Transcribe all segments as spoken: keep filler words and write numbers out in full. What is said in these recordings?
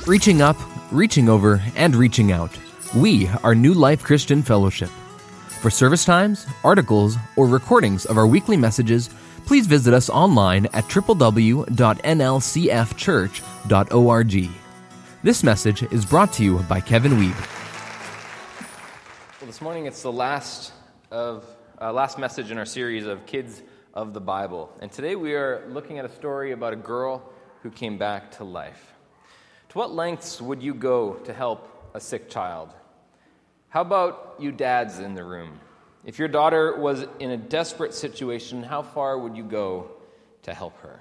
Reaching up, reaching over, and reaching out. We are New Life Christian Fellowship. For service times, articles, or recordings of our weekly messages, please visit us online at w w w dot n l c f church dot org. This message is brought to you by Kevin Weeb. Well, this morning it's the last of uh, last message in our series of Kids of the Bible. And today we are looking at a story about a girl who came back to life. To what lengths would you go to help a sick child? How about you dads in the room? If your daughter was in a desperate situation, how far would you go to help her?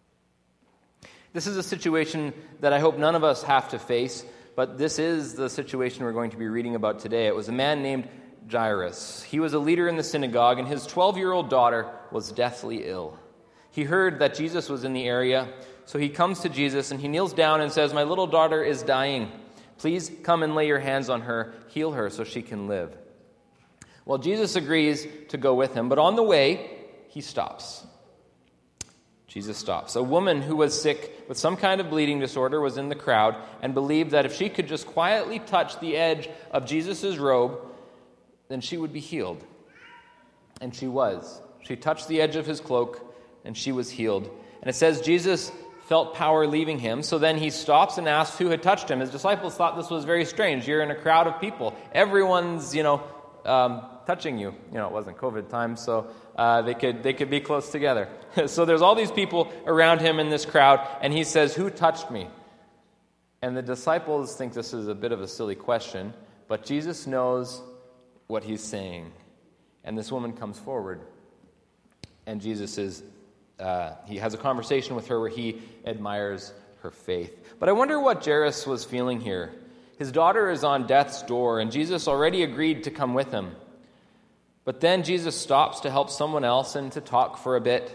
This is a situation that I hope none of us have to face, but this is the situation we're going to be reading about today. It was a man named Jairus. He was a leader in the synagogue, and his twelve-year-old daughter was deathly ill. He heard that Jesus was in the area, so he comes to Jesus and he kneels down and says, "My little daughter is dying. Please come and lay your hands on her, heal her so she can live." Well, Jesus agrees to go with him, but on the way, he stops. Jesus stops. A woman who was sick with some kind of bleeding disorder was in the crowd and believed that if she could just quietly touch the edge of Jesus' robe, then she would be healed. And she was. She touched the edge of his cloak, and she was healed. And it says Jesus felt power leaving him, so then he stops and asks who had touched him. His disciples thought this was very strange. You're in a crowd of people. Everyone's, you know, um, touching you. You know, it wasn't COVID time, so uh, they could they could be close together. So there's all these people around him in this crowd, and he says, "Who touched me?" And the disciples think this is a bit of a silly question, but Jesus knows what he's saying. And this woman comes forward, and Jesus is Uh, he has a conversation with her where he admires her faith. But I wonder what Jairus was feeling here. His daughter is on death's door, and Jesus already agreed to come with him. But then Jesus stops to help someone else and to talk for a bit.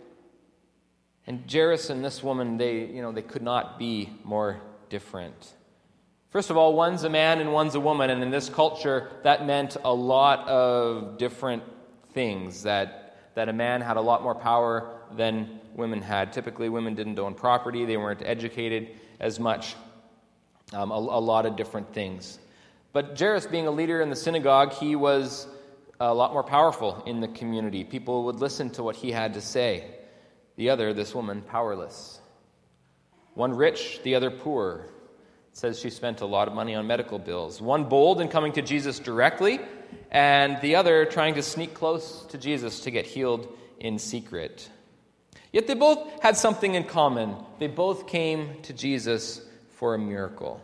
And Jairus and this woman, they, you know, they could not be more different. First of all, one's a man and one's a woman, and in this culture, that meant a lot of different things, that that a man had a lot more power than women had. Typically, women didn't own property. They weren't educated as much. Um, a, a lot of different things. But Jairus, being a leader in the synagogue, he was a lot more powerful in the community. People would listen to what he had to say. The other, this woman, powerless. One rich, the other poor. It says she spent a lot of money on medical bills. One bold in coming to Jesus directly, and the other trying to sneak close to Jesus to get healed in secret. Yet they both had something in common. They both came to Jesus for a miracle.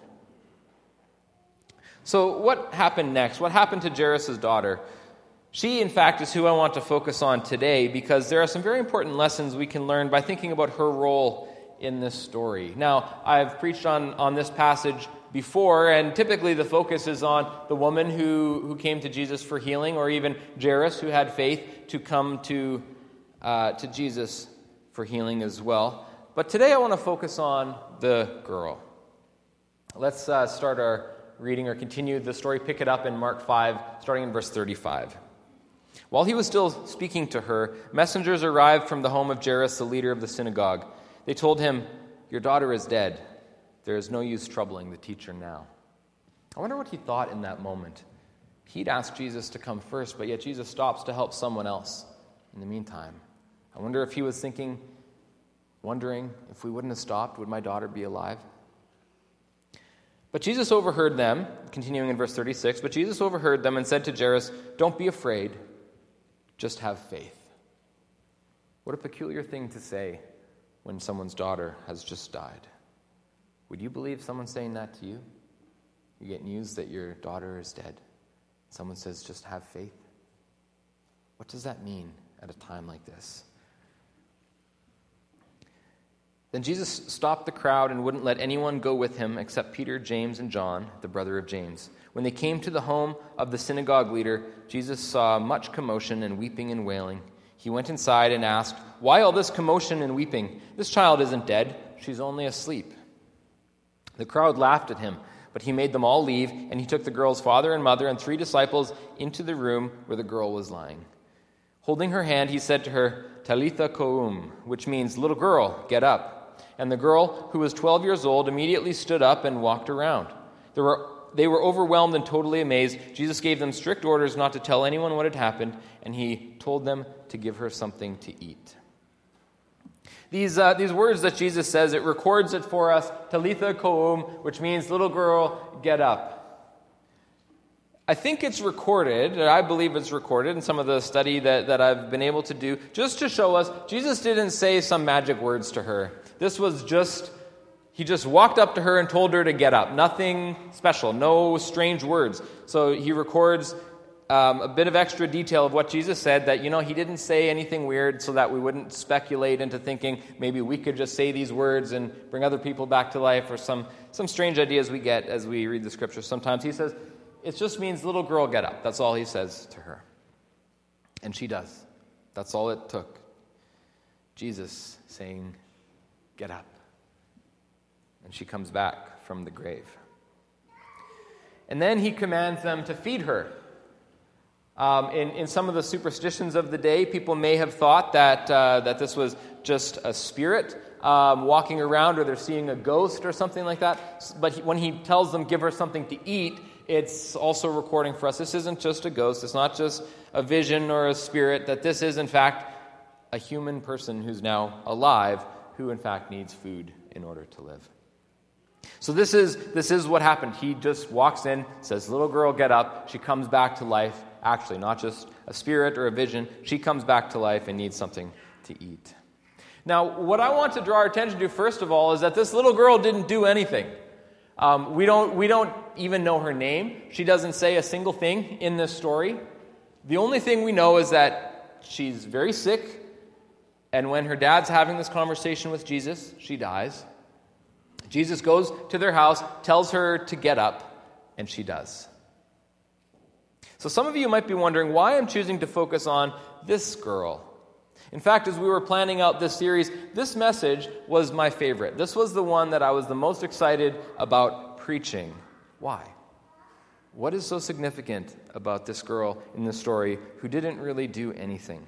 So what happened next? What happened to Jairus' daughter? She, in fact, is who I want to focus on today, because there are some very important lessons we can learn by thinking about her role in this story. Now, I've preached on, on this passage before, and typically the focus is on the woman who, who came to Jesus for healing, or even Jairus, who had faith to come to, uh, to Jesus for healing as well. But today I want to focus on the girl. Let's uh, start our reading, or continue the story, pick it up in Mark five, starting in verse thirty-five. While he was still speaking to her, messengers arrived from the home of Jairus, the leader of the synagogue. They told him, "Your daughter is dead. There is no use troubling the teacher now." I wonder what he thought in that moment. He'd asked Jesus to come first, but yet Jesus stops to help someone else in the meantime. I wonder if he was thinking, wondering, if we wouldn't have stopped, would my daughter be alive? But Jesus overheard them, continuing in verse thirty-six, but Jesus overheard them and said to Jairus, "Don't be afraid, just have faith." What a peculiar thing to say when someone's daughter has just died. Would you believe someone saying that to you? You get news that your daughter is dead. Someone says, "Just have faith." What does that mean at a time like this? Then Jesus stopped the crowd and wouldn't let anyone go with him except Peter, James, and John, the brother of James. When they came to the home of the synagogue leader, Jesus saw much commotion and weeping and wailing. He went inside and asked, "Why all this commotion and weeping? This child isn't dead. She's only asleep." The crowd laughed at him, but he made them all leave, and he took the girl's father and mother and three disciples into the room where the girl was lying. Holding her hand, he said to her, "Talitha koum," which means, "Little girl, get up." And the girl, who was twelve years old, immediately stood up and walked around. There were, they were overwhelmed and totally amazed. Jesus gave them strict orders not to tell anyone what had happened, and he told them to give her something to eat. These, uh, these words that Jesus says, it records it for us, Talitha koum, which means, little girl, get up. I think it's recorded, or I believe it's recorded in some of the study that, that I've been able to do, just to show us Jesus didn't say some magic words to her. This was just, he just walked up to her and told her to get up. Nothing special, no strange words. So he records um, a bit of extra detail of what Jesus said, that, you know, he didn't say anything weird so that we wouldn't speculate into thinking maybe we could just say these words and bring other people back to life, or some, some strange ideas we get as we read the scriptures sometimes. He says, it just means, little girl, get up. That's all he says to her. And she does. That's all it took. Jesus saying, get up. And she comes back from the grave. And then he commands them to feed her. Um, in, in some of the superstitions of the day, people may have thought that, uh, that this was just a spirit um, walking around, or they're seeing a ghost or something like that. But he, when he tells them, give her something to eat, it's also recording for us, this isn't just a ghost, it's not just a vision or a spirit, that this is in fact a human person who's now alive, who in fact needs food in order to live. So this is this is what happened. He just walks in, says, little girl, get up. She comes back to life. Actually, not just a spirit or a vision. She comes back to life and needs something to eat. Now, what I want to draw our attention to, first of all, is that this little girl didn't do anything. Um, we don't we don't even know her name. She doesn't say a single thing in this story. The only thing we know is that she's very sick, and when her dad's having this conversation with Jesus, she dies. Jesus goes to their house, tells her to get up, and she does. So some of you might be wondering why I'm choosing to focus on this girl. In fact, as we were planning out this series, this message was my favorite. This was the one that I was the most excited about preaching. Why? What is so significant about this girl in this story who didn't really do anything?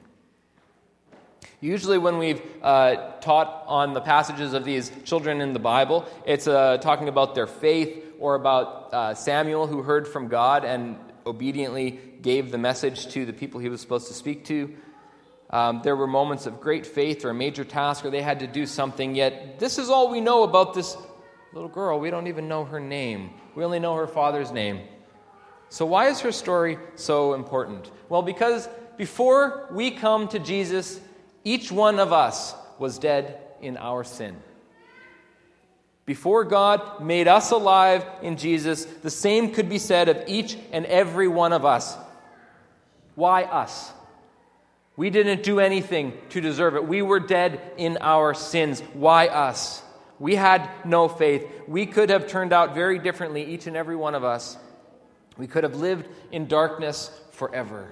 Usually when we've uh, taught on the passages of these children in the Bible, it's uh, talking about their faith, or about uh, Samuel, who heard from God and obediently gave the message to the people he was supposed to speak to. Um, there were moments of great faith or a major task, or they had to do something, yet this is all we know about this little girl. We don't even know her name. We only know her father's name. So why is her story so important? Well, because before we come to Jesus, each one of us was dead in our sin. Before God made us alive in Jesus, the same could be said of each and every one of us. Why us? We didn't do anything to deserve it. We were dead in our sins. Why us? We had no faith. We could have turned out very differently, each and every one of us. We could have lived in darkness forever.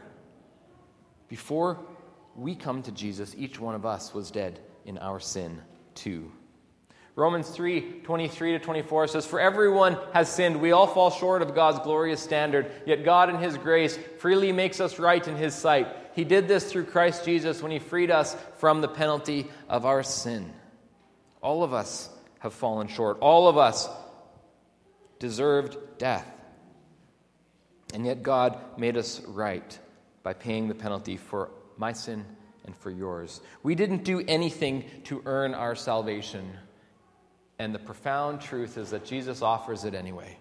Before we come to Jesus, each one of us was dead in our sin too. Romans three, twenty-three to twenty-four says, for everyone has sinned. We all fall short of God's glorious standard. Yet God in his grace freely makes us right in his sight. He did this through Christ Jesus when he freed us from the penalty of our sin. All of us have fallen short. All of us deserved death. And yet God made us right by paying the penalty for my sin and for yours. We didn't do anything to earn our salvation. And the profound truth is that Jesus offers it anyway.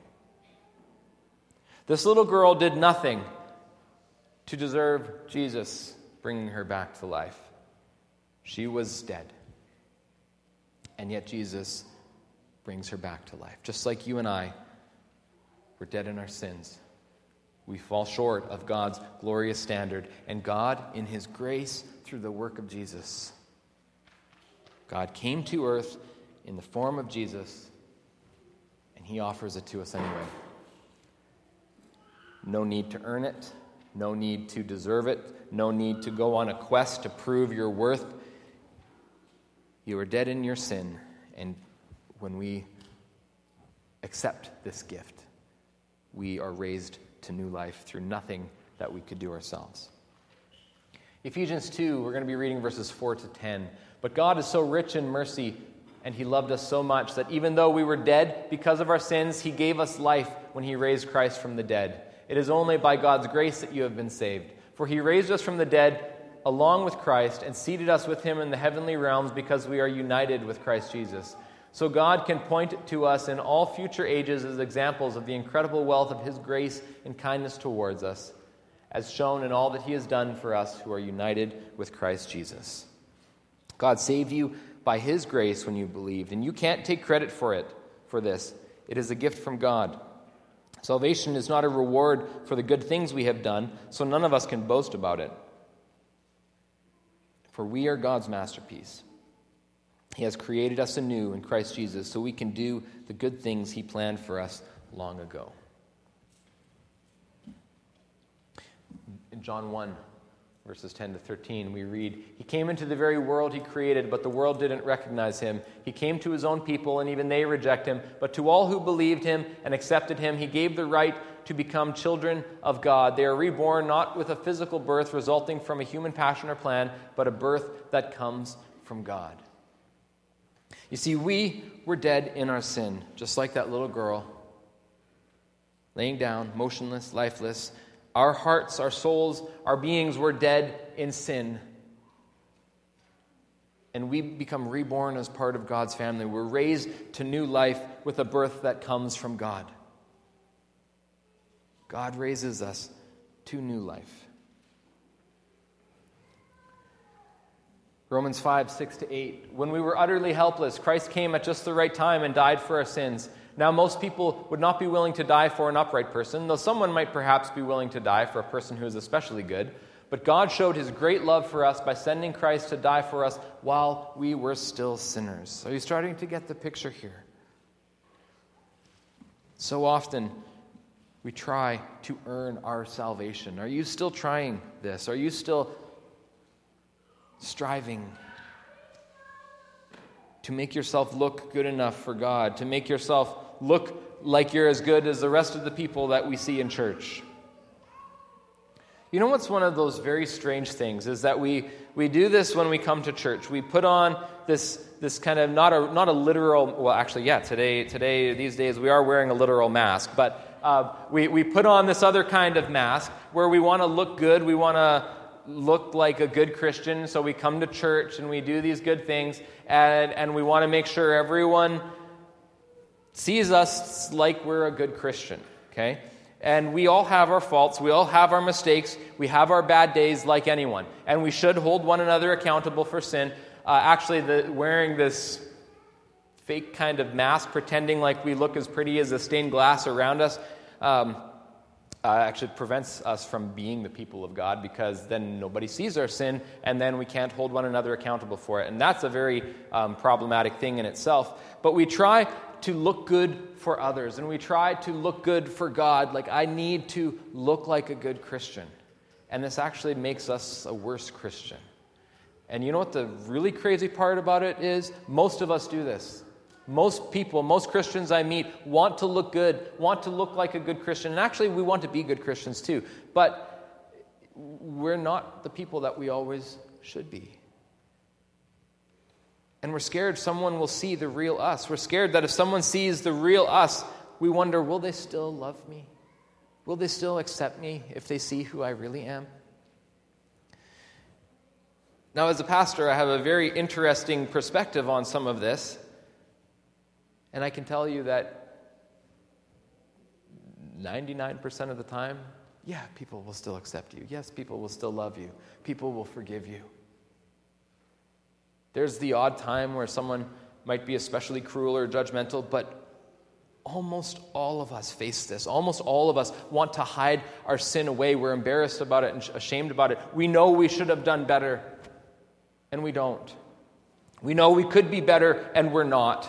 This little girl did nothing to deserve Jesus bringing her back to life. She was dead. And yet Jesus brings her back to life. Just like you and I were dead in our sins. We fall short of God's glorious standard. And God, in his grace, through the work of Jesus, God came to earth in the form of Jesus, and he offers it to us anyway. No need to earn it. No need to deserve it. No need to go on a quest to prove your worth. You are dead in your sin, and when we accept this gift, we are raised to new life through nothing that we could do ourselves. Ephesians two, we're going to be reading verses four to ten. But God is so rich in mercy, and he loved us so much that even though we were dead because of our sins, he gave us life when he raised Christ from the dead. It is only by God's grace that you have been saved. For he raised us from the dead along with Christ and seated us with him in the heavenly realms because we are united with Christ Jesus. So God can point to us in all future ages as examples of the incredible wealth of his grace and kindness towards us, as shown in all that he has done for us who are united with Christ Jesus. God saved you by his grace when you believed, and you can't take credit for it, for this. It is a gift from God. Salvation is not a reward for the good things we have done, so none of us can boast about it. For we are God's masterpiece. He has created us anew in Christ Jesus so we can do the good things he planned for us long ago. In John one, verses ten to thirteen, we read, he came into the very world he created, but the world didn't recognize him. He came to his own people, and even they reject him. But to all who believed him and accepted him, he gave the right to become children of God. They are reborn not with a physical birth resulting from a human passion or plan, but a birth that comes from God. You see, we were dead in our sin, just like that little girl, laying down, motionless, lifeless. Our hearts, our souls, our beings were dead in sin. And we become reborn as part of God's family. We're raised to new life with a birth that comes from God. God raises us to new life. Romans five, six to eight. When we were utterly helpless, Christ came at just the right time and died for our sins. Now, most people would not be willing to die for an upright person, though someone might perhaps be willing to die for a person who is especially good. But God showed his great love for us by sending Christ to die for us while we were still sinners. Are you starting to get the picture here? So often, we try to earn our salvation. Are you still trying this? Are you still striving to make yourself look good enough for God, to make yourself look like you're as good as the rest of the people that we see in church? You know what's one of those very strange things is that we we do this when we come to church. We put on this this kind of not a not a literal, well actually yeah, today today these days we are wearing a literal mask, but uh, we we put on this other kind of mask where we want to look good, we want to look like a good Christian, so we come to church and we do these good things, and, and we want to make sure everyone sees us like we're a good Christian, okay? And we all have our faults, we all have our mistakes, we have our bad days like anyone, and we should hold one another accountable for sin. Uh, actually, the, wearing this fake kind of mask, pretending like we look as pretty as the stained glass around us, um, Uh, actually prevents us from being the people of God, because then nobody sees our sin, and then we can't hold one another accountable for it. And that's a very um, problematic thing in itself. But we try to look good for others, and we try to look good for God. Like, I need to look like a good Christian. And this actually makes us a worse Christian. And you know what the really crazy part about it is? Most of us do this. Most people, most Christians I meet want to look good, want to look like a good Christian. And actually, we want to be good Christians too. But we're not the people that we always should be. And we're scared someone will see the real us. We're scared that if someone sees the real us, we wonder, will they still love me? Will they still accept me if they see who I really am? Now, as a pastor, I have a very interesting perspective on some of this. And I can tell you that ninety-nine percent of the time, yeah, people will still accept you. Yes, people will still love you. People will forgive you. There's the odd time where someone might be especially cruel or judgmental, but almost all of us face this. Almost all of us want to hide our sin away. We're embarrassed about it and ashamed about it. We know we should have done better, and we don't. We know we could be better, and we're not.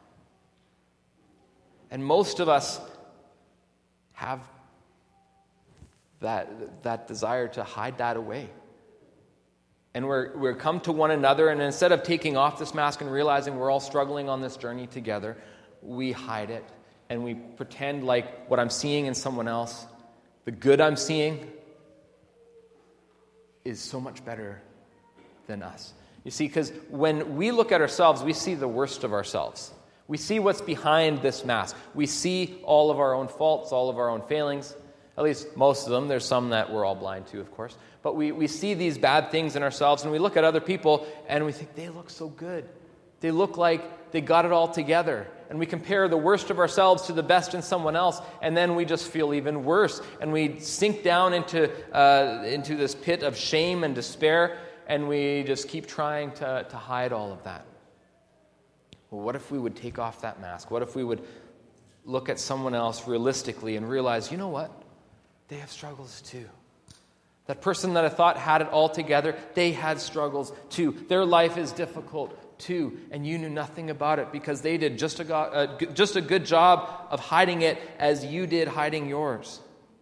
And most of us have that, that desire to hide that away. And we're, we're come to one another, and instead of taking off this mask and realizing we're all struggling on this journey together, we hide it, and we pretend like what I'm seeing in someone else, the good I'm seeing, is so much better than us. You see, because when we look at ourselves, we see the worst of ourselves. We see what's behind this mask. We see all of our own faults, all of our own failings. At least most of them. There's some that we're all blind to, of course. But we, we see these bad things in ourselves, and we look at other people, and we think, they look so good. They look like they got it all together. And we compare the worst of ourselves to the best in someone else, and then we just feel even worse. And we sink down into, uh, into this pit of shame and despair, and we just keep trying to, to hide all of that. Well, what if we would take off that mask? What if we would look at someone else realistically and realize, you know what? They have struggles too. That person that I thought had it all together, they had struggles too. Their life is difficult too, and you knew nothing about it because they did just a, go- uh, just a good job of hiding it as you did hiding yours.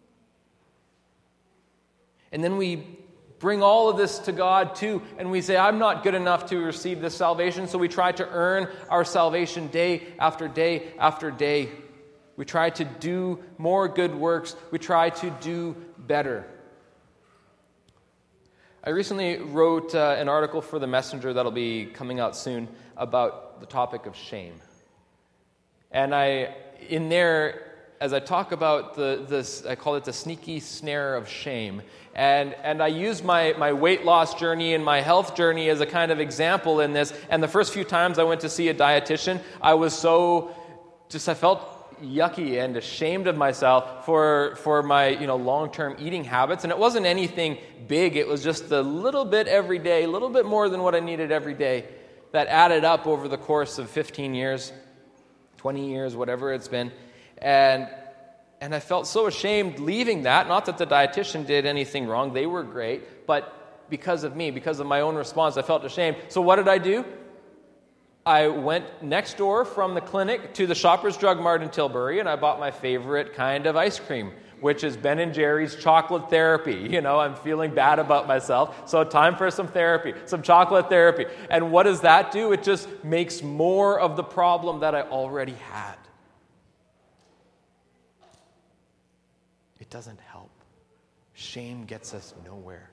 And then we bring all of this to God too, and we say, I'm not good enough to receive this salvation, so we try to earn our salvation day after day after day. We try to do more good works. We try to do better. I recently wrote uh, an article for The Messenger that'll be coming out soon about the topic of shame. And I, in there, as I talk about the this, I call it the sneaky snare of shame. And and I use my, my weight loss journey and my health journey as a kind of example in this. And the first few times I went to see a dietitian, I was so, just I felt yucky and ashamed of myself for for my you know long-term eating habits. And it wasn't anything big. It was just a little bit every day, a little bit more than what I needed every day that added up over the course of fifteen years, twenty years, whatever it's been. And and I felt so ashamed leaving that. Not that the dietitian did anything wrong. They were great. But because of me, because of my own response, I felt ashamed. So what did I do? I went next door from the clinic to the Shoppers Drug Mart in Tilbury, and I bought my favorite kind of ice cream, which is Ben and Jerry's chocolate therapy. You know, I'm feeling bad about myself, so time for some therapy, some chocolate therapy. And what does that do? It just makes more of the problem that I already had. It doesn't help. Shame gets us nowhere.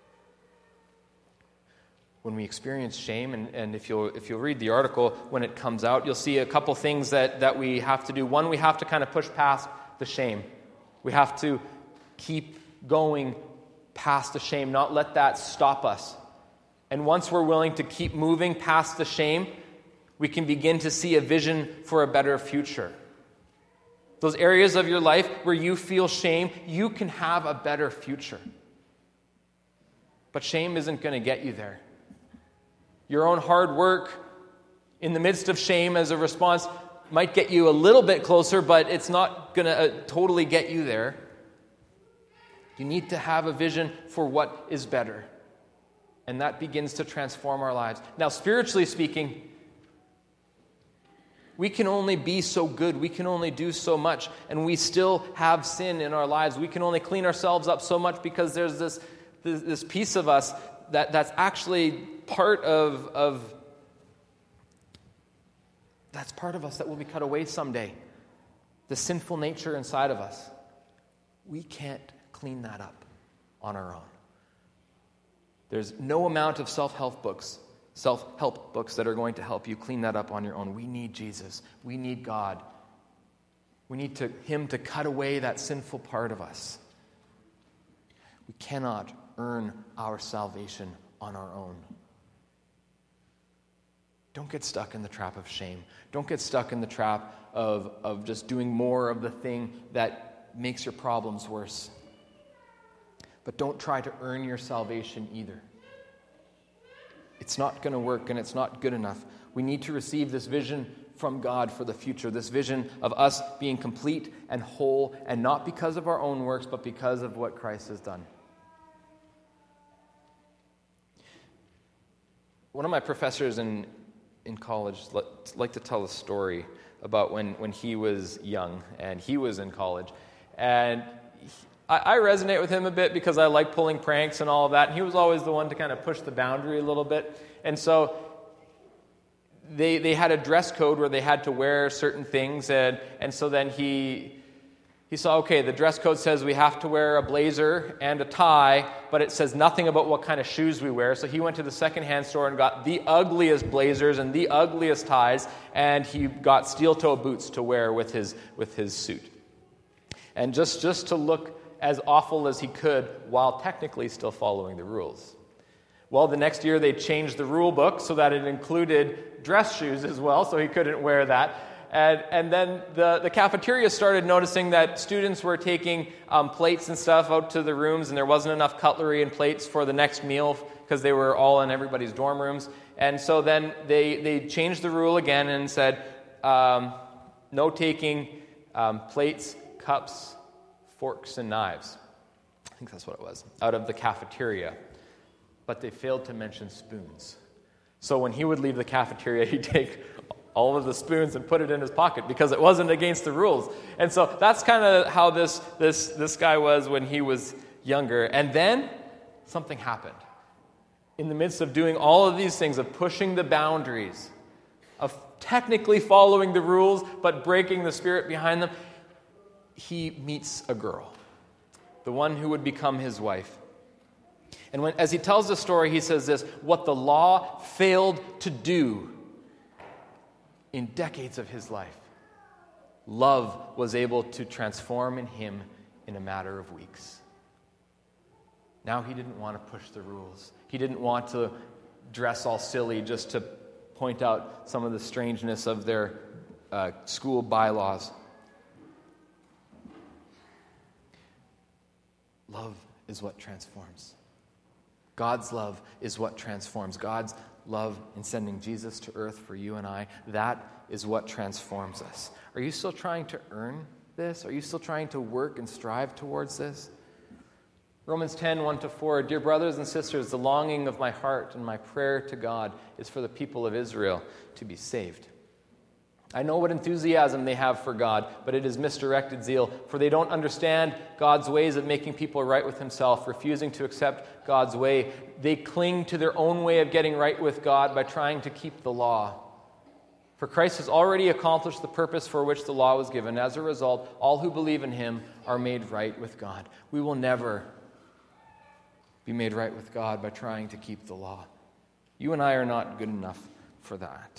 When we experience shame, and, and if you'll if you'll read the article when it comes out, you'll see a couple things that, that we have to do. One, we have to kind of push past the shame. We have to keep going past the shame, not let that stop us. And once we're willing to keep moving past the shame, we can begin to see a vision for a better future. Those areas of your life where you feel shame, you can have a better future. But shame isn't going to get you there. Your own hard work in the midst of shame as a response might get you a little bit closer, but it's not going to uh, totally get you there. You need to have a vision for what is better. And that begins to transform our lives. Now, spiritually speaking, we can only be so good. We can only do so much. And we still have sin in our lives. We can only clean ourselves up so much because there's this, this, this piece of us that, that's actually part of, of that's part of us that will be cut away someday. The sinful nature inside of us. We can't clean that up on our own. There's no amount of self-help books, self-help books that are going to help you clean that up on your own. We need Jesus. We need God. We need to, Him to cut away that sinful part of us. We cannot earn our salvation on our own. Don't get stuck in the trap of shame. Don't get stuck in the trap of, of just doing more of the thing that makes your problems worse. But don't try to earn your salvation either. It's not going to work, and it's not good enough. We need to receive this vision from God for the future, this vision of us being complete and whole, and not because of our own works, but because of what Christ has done. One of my professors in in college liked to tell a story about when, when he was young and he was in college. And he, I, I resonate with him a bit because I like pulling pranks and all of that. And he was always the one to kind of push the boundary a little bit. And so they they had a dress code where they had to wear certain things. And, and so then he... He He saw, okay, the dress code says we have to wear a blazer and a tie, but it says nothing about what kind of shoes we wear. So he went to the secondhand store and got the ugliest blazers and the ugliest ties, and he got steel-toe boots to wear with his with his suit. And just, just to look as awful as he could while technically still following the rules. Well, the next year they changed the rule book so that it included dress shoes as well, so he couldn't wear that. And, and then the, the cafeteria started noticing that students were taking um, plates and stuff out to the rooms, and there wasn't enough cutlery and plates for the next meal because they were all in everybody's dorm rooms. And so then they, they changed the rule again and said, um, no taking um, plates, cups, forks, and knives. I think that's what it was, out of the cafeteria. But they failed to mention spoons. So when he would leave the cafeteria, he'd take all of the spoons and put it in his pocket because it wasn't against the rules. And so that's kind of how this, this, this guy was when he was younger. And then something happened. In the midst of doing all of these things, of pushing the boundaries, of technically following the rules but breaking the spirit behind them, he meets a girl, the one who would become his wife. And when, as he tells the story, he says this, what the law failed to do in decades of his life, love was able to transform in him in a matter of weeks. Now he didn't want to push the rules. He didn't want to dress all silly just to point out some of the strangeness of their uh, school bylaws. Love is what transforms. God's love is what transforms. God's love in sending Jesus to earth for you and I, that is what transforms us. Are you still trying to earn this? Are you still trying to work and strive towards this? Romans ten, one to four, dear brothers and sisters, the longing of my heart and my prayer to God is for the people of Israel to be saved. I know what enthusiasm they have for God, but it is misdirected zeal, for they don't understand God's ways of making people right with himself, refusing to accept God's way. They cling to their own way of getting right with God by trying to keep the law. For Christ has already accomplished the purpose for which the law was given. As a result, all who believe in him are made right with God. We will never be made right with God by trying to keep the law. You and I are not good enough for that.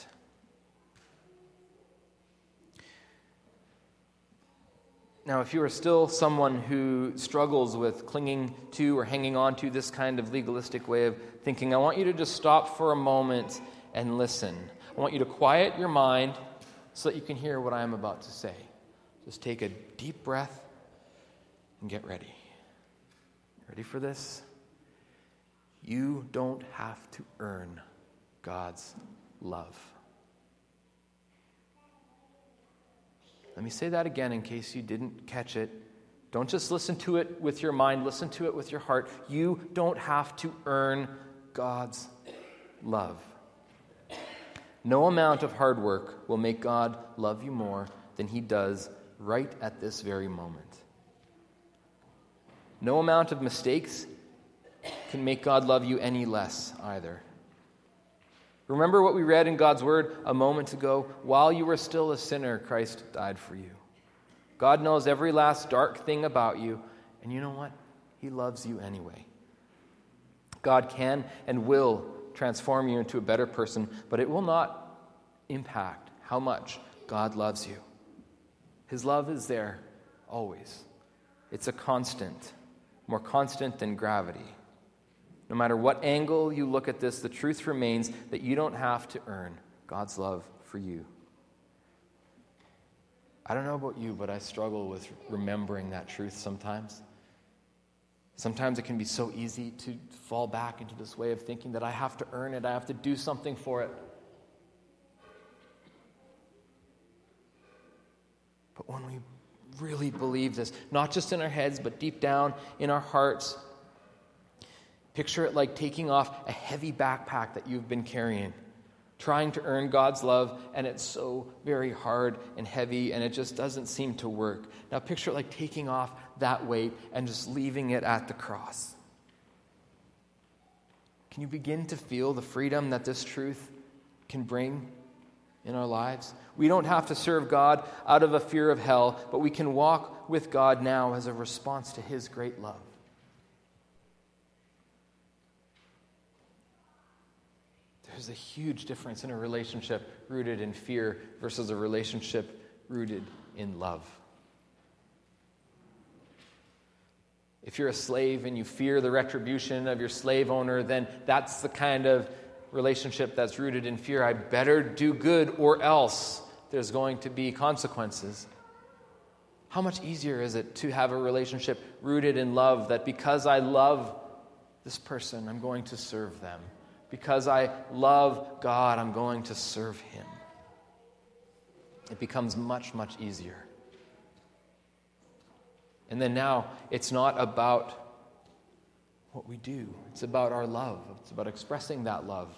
Now, if you are still someone who struggles with clinging to or hanging on to this kind of legalistic way of thinking, I want you to just stop for a moment and listen. I want you to quiet your mind so that you can hear what I am about to say. Just take a deep breath and get ready. Ready for this? You don't have to earn God's love. Let me say that again in case you didn't catch it. Don't just listen to it with your mind, listen to it with your heart. You don't have to earn God's love. No amount of hard work will make God love you more than he does right at this very moment. No amount of mistakes can make God love you any less either. Remember what we read in God's word a moment ago? While you were still a sinner, Christ died for you. God knows every last dark thing about you, and you know what? He loves you anyway. God can and will transform you into a better person, but it will not impact how much God loves you. His love is there always. It's a constant, more constant than gravity. No matter what angle you look at this, the truth remains that you don't have to earn God's love for you. I don't know about you, but I struggle with remembering that truth sometimes. Sometimes it can be so easy to fall back into this way of thinking that I have to earn it, I have to do something for it. But when we really believe this, not just in our heads, but deep down in our hearts, picture it like taking off a heavy backpack that you've been carrying, trying to earn God's love, and it's so very hard and heavy, and it just doesn't seem to work. Now picture it like taking off that weight and just leaving it at the cross. Can you begin to feel the freedom that this truth can bring in our lives. We don't have to serve God out of a fear of hell, but we can walk with God now as a response to His great love. There's a huge difference in a relationship rooted in fear versus a relationship rooted in love. If you're a slave and you fear the retribution of your slave owner, then that's the kind of relationship that's rooted in fear. I better do good or else there's going to be consequences. How much easier is it to have a relationship rooted in love, that because I love this person, I'm going to serve them. Because I love God, I'm going to serve Him. It becomes much, much easier. And then now, it's not about what we do. It's about our love. It's about expressing that love.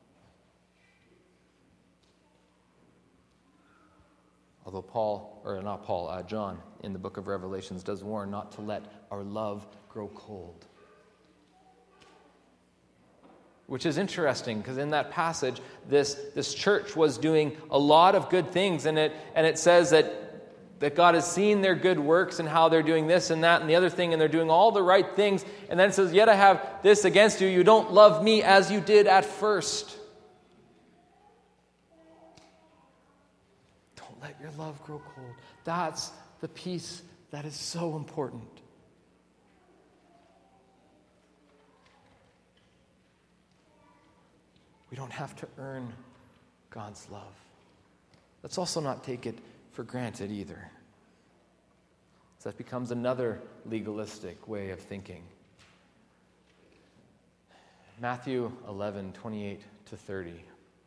Although Paul, or not Paul, uh, John, in the book of Revelations does warn not to let our love grow cold. Which is interesting, because in that passage, this, this church was doing a lot of good things, and it and it says that that God has seen their good works and how they're doing this and that and the other thing, and they're doing all the right things. And then it says, yet I have this against you, you don't love me as you did at first. Don't let your love grow cold. That's the piece that is so important. We don't have to earn God's love. Let's also not take it for granted either. So that becomes another legalistic way of thinking. Matthew eleven, twenty-eight to thirty.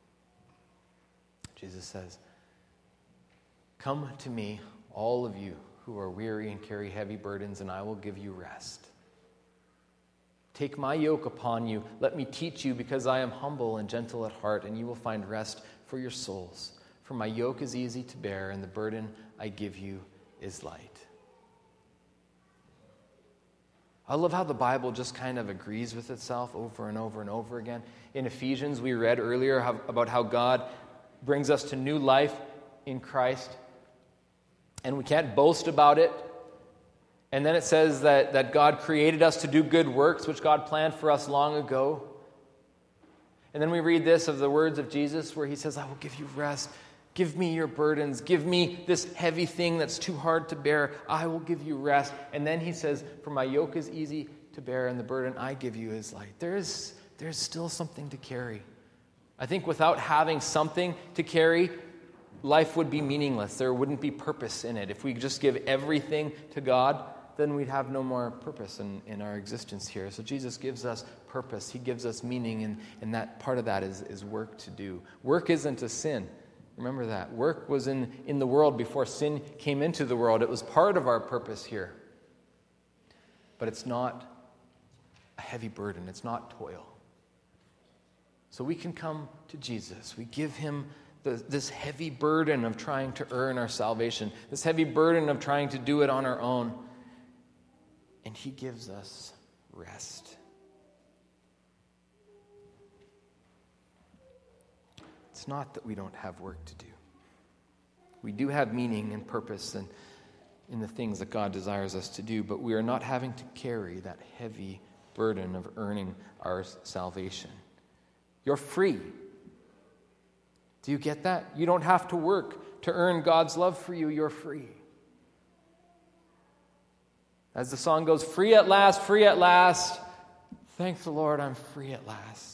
Jesus says, "Come to me, all of you who are weary and carry heavy burdens, and I will give you rest. Take my yoke upon you. Let me teach you, because I am humble and gentle at heart, and you will find rest for your souls. For my yoke is easy to bear, and the burden I give you is light." I love how the Bible just kind of agrees with itself over and over and over again. In Ephesians, we read earlier how, about how God brings us to new life in Christ, and we can't boast about it. And then it says that, that God created us to do good works, which God planned for us long ago. And then we read this of the words of Jesus, where He says, "I will give you rest. Give me your burdens. Give me this heavy thing that's too hard to bear. I will give you rest." And then He says, "For my yoke is easy to bear, and the burden I give you is light." There is, there's still something to carry. I think without having something to carry, life would be meaningless. There wouldn't be purpose in it. If we just give everything to God, then we'd have no more purpose in, in our existence here. So Jesus gives us purpose. He gives us meaning, and, and that part of that is, is work to do. Work isn't a sin. Remember that. Work was in, in the world before sin came into the world. It was part of our purpose here. But it's not a heavy burden. It's not toil. So we can come to Jesus. We give Him the, this heavy burden of trying to earn our salvation, this heavy burden of trying to do it on our own. And He gives us rest. It's not that we don't have work to do. We do have meaning and purpose and in the things that God desires us to do, but we are not having to carry that heavy burden of earning our salvation. You're free. Do you get that? You don't have to work to earn God's love for you. You're free. As the song goes, "Free at last, free at last. Thank the Lord, I'm free at last."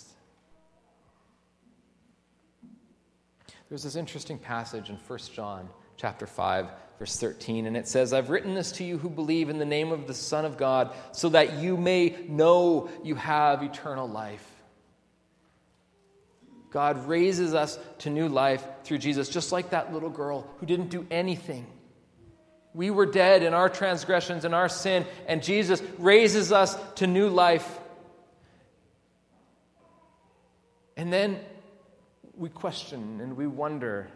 There's this interesting passage in First John chapter five, verse thirteen, and it says, "I've written this to you who believe in the name of the Son of God, so that you may know you have eternal life." God raises us to new life through Jesus, just like that little girl who didn't do anything. We were dead in our transgressions and our sin, and Jesus raises us to new life. And then we question and we wonder,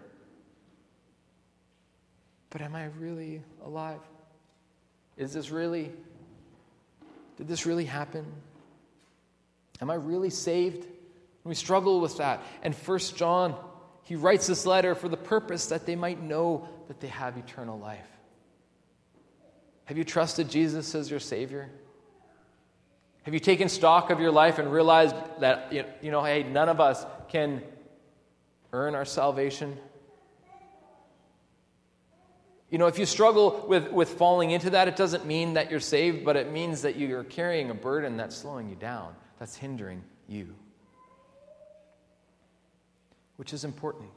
but am I really alive? Is this really, did this really happen? Am I really saved? And we struggle with that. And First John, He writes this letter for the purpose that they might know that they have eternal life. Have you trusted Jesus as your Savior? Have you taken stock of your life and realized that, you know, hey, none of us can earn our salvation? You know, if you struggle with, with falling into that, it doesn't mean that you're saved, but it means that you're carrying a burden that's slowing you down, that's hindering you, which is important.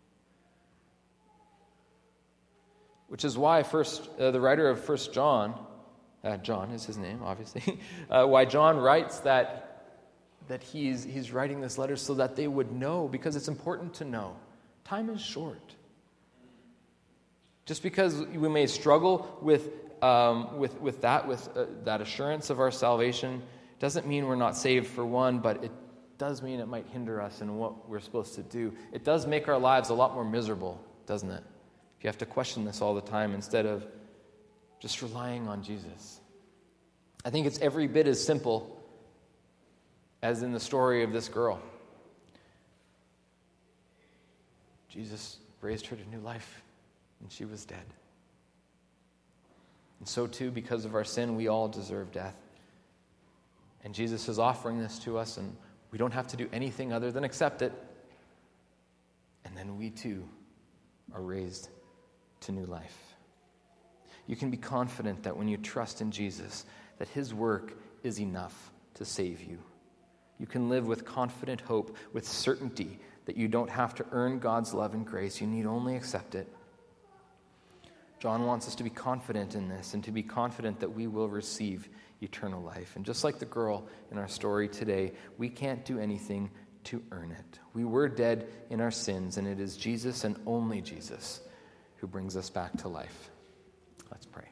Which is why first uh, the writer of First John, uh, John is his name, obviously, uh, why John writes that that he's he's writing this letter so that they would know, because it's important to know. Time is short. Just because we may struggle with um, with with that with uh, that assurance of our salvation doesn't mean we're not saved, for one, but it does mean it might hinder us in what we're supposed to do. It does make our lives a lot more miserable, doesn't it? If you have to question this all the time instead of just relying on Jesus. I think it's every bit as simple as in the story of this girl. Jesus raised her to new life, and she was dead. And so too, because of our sin, we all deserve death. And Jesus is offering this to us, and we don't have to do anything other than accept it. And then we too are raised to new life. You can be confident that when you trust in Jesus, that his work is enough to save you. You can live with confident hope, with certainty that you don't have to earn God's love and grace. You need only accept it. John wants us to be confident in this and to be confident that we will receive eternal life. And just like the girl in our story today, we can't do anything to earn it. We were dead in our sins, and it is Jesus and only Jesus who brings us back to life. Let's pray.